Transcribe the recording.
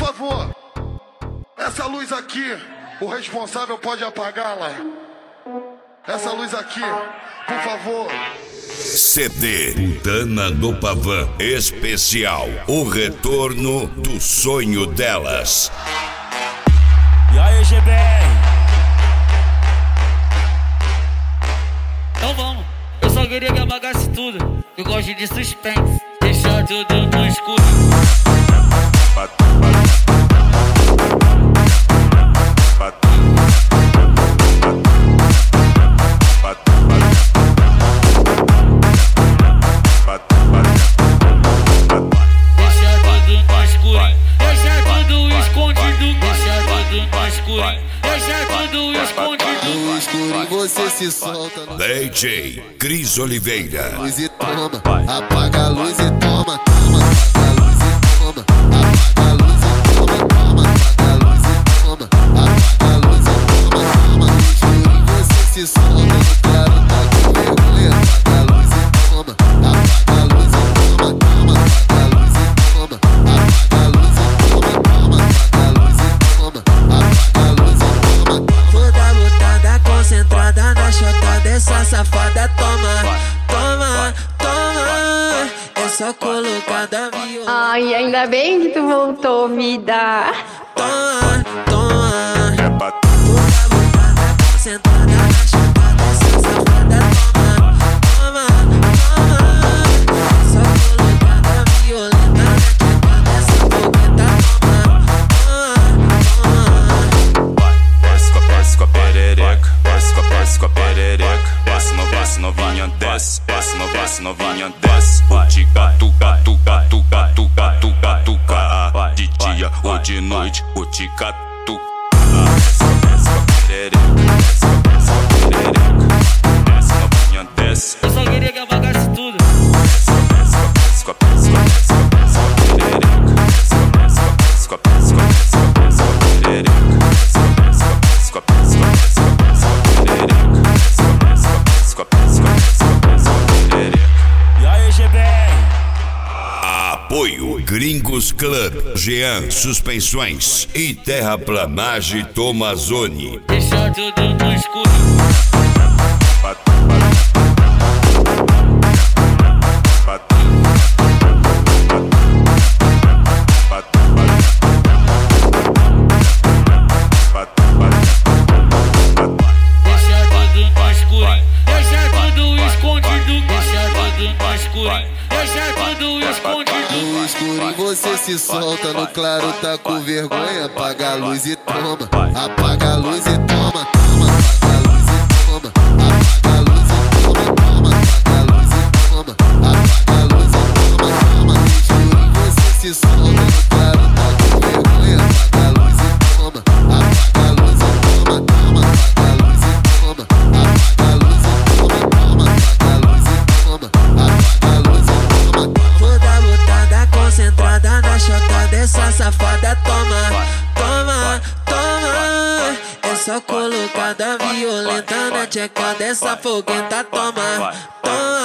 favor, essa luz aqui, o responsável pode apagá-la. Essa luz aqui, por favor. CD Putana do Pavã especial, o retorno do sonho delas. E aí, GBR? Então vamos, eu só queria que apagasse tudo. Eu gosto de suspense, deixar tudo no escuro. Você se solta no DJ Cris Oliveira. luz e toma, apaga a luz e toma, toma, apaga a luz e toma, apaga a luz e toma, toma, apaga a luz e toma, apaga a luz e toma, toma. Juro, você se solta no claro, tá com vergonha, apaga a luz e toma, apaga a luz e toma, toma, apaga a luz e toma, apaga a luz e toma, toma, apaga a luz e toma, apaga a luz e toma. Toda lutada concentrada na chota dessa safada, toma, toma, toma. É só colocar da viola. Ai, ainda bem que tu voltou, vida. Toma, toma. Toda lutada concentrada na chota dessa safada, toma, toma, toma. É só colocar da violenta na tcheca dessa fogueta, toma, toma, toma. Desce com a perereca, desce com a perereca. Desce novinha, desce novinha, desce. O tica, tuca, tuca, tuca, tuca, tuca, tuca. De dia ou de noite, o tica, tuca. Desce com a perereca, desce com a perereca. Desce novinha, desce. Eu só queria que apagasse tudo. Desce com a perereca, desce com a perereca. Desce com a perereca, desce com a perereca. E aí, GBR? Apoio Gringos Club, Jean Suspensões e Terraplanagem Tomazoni. Deixar tudo no escuro. No escuro você se solta, no claro tá com vergonha. Apaga a luz e toma, apaga a luz e toma, toma, apaga a luz e toma, apaga a luz e toma, toma, apaga a luz e toma, apaga a luz e toma, toma. No escuro você se solta, no claro tá com vergonha. Apaga a luz e toma, apaga a luz e toma, toma, apaga a luz e toma, apaga a luz e toma, toma, apaga a luz e toma, apaga a luz e toma. Toda lutada concentrada na chota dessa safada, toma, toma, toma. É só colocar da violenta na tcheca dessa fogueta, toma, toma.